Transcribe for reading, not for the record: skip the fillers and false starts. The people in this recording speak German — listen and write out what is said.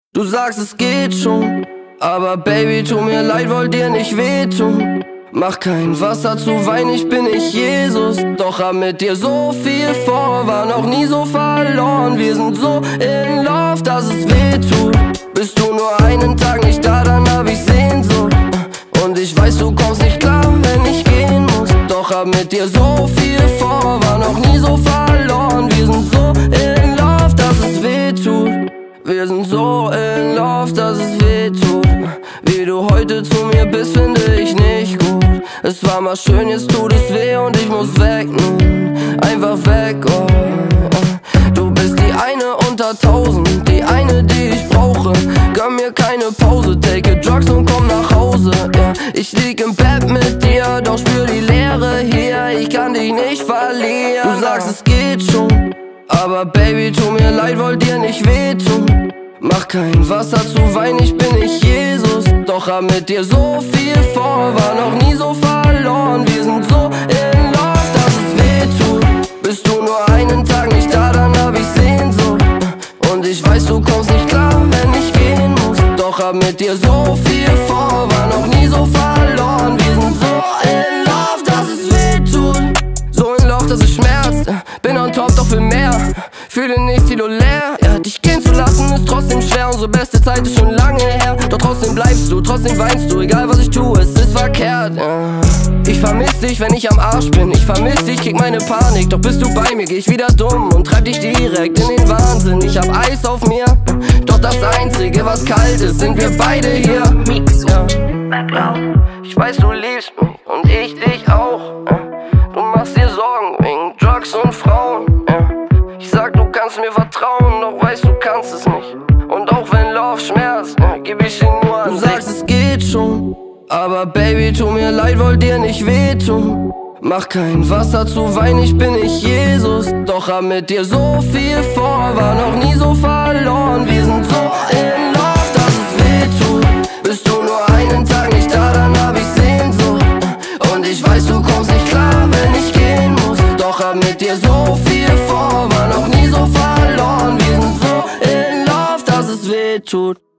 Du sagst, es geht schon, aber Baby, tu mir leid, wollt dir nicht wehtun. Mach kein Wasser zu Wein, ich bin nicht Jesus. Doch hab mit dir so viel vor, war noch nie so verloren. Wir sind so in love, dass es wehtut. Bist du nur einen Tag nicht da, dann hab ich Sehnsucht. Und ich weiß, du kommst nicht klar, wenn ich gehen muss. Doch hab mit dir so viel vor, war noch nie so verloren. Wir sind so in love, dass es wehtut. Wir sind so in love, dass es wehtut. Wie du heute zu mir bist, finde ich nicht gut. Es war mal schön, jetzt tut es weh und ich muss weg nun. Einfach weg, oh. Du bist die eine unter 1000, die eine, die ich brauche. Gönn mir keine Pause, take drugs und komm nach Hause, yeah. Ich lieg im Bett mit dir, doch spür die Leere hier. Ich kann dich nicht verlieren. Du sagst, es geht schon, aber Baby, tu mir leid, wollt dir nicht wehtun. Mach kein Wasser zu Wein, ich bin nicht Jesus. Doch hab mit dir so viel vor, war noch nie so verloren. Wir sind so in love, dass es wehtut. Bist du nur einen Tag nicht da, dann hab ich Sehnsucht. Und ich weiß, du kommst nicht klar, wenn ich gehen muss. Doch hab mit dir so viel vor, war noch nie so verloren. Wir sind so in love, dass es wehtut. So in love, dass es schmerzt. Bin on top, doch für mehr. Fühle nicht leer, ja, dich gehen zu lassen ist trotzdem schwer. Unsere beste Zeit ist schon lange her. Doch trotzdem bleibst du, trotzdem weinst du. Egal was ich tue, es ist verkehrt, ja. Ich vermiss dich, wenn ich am Arsch bin. Ich vermiss dich, krieg meine Panik. Doch bist du bei mir, geh ich wieder dumm und treib dich direkt in den Wahnsinn. Ich hab Eis auf mir, doch das Einzige, was kalt ist, sind wir beide hier, ja. Ich weiß, du liebst mich und ich dich auch, ja. Du machst dir Sorgen wegen Drugs und Frauen, ja. Ich sag, du kannst mir vertrauen, doch weißt, du kannst es nicht. Und auch wenn Love schmerzt, ja, geb ich ihn nur an dich. Du sagst, es geht schon, aber Baby, tu mir leid, wollt dir nicht wehtun. Mach kein Wasser zu Wein, ich bin nicht Jesus. Doch hab mit dir so viel vor, war noch nie so verloren. Wir sind so in love, dass es wehtut. Bist du nur einen Tag nicht da, dann hab ich Sehnsucht. Und ich weiß, du kommst nicht klar, wenn ich gehen muss. Doch hab mit dir so viel vor, war noch nie so verloren. Wir sind so in love, dass es wehtut.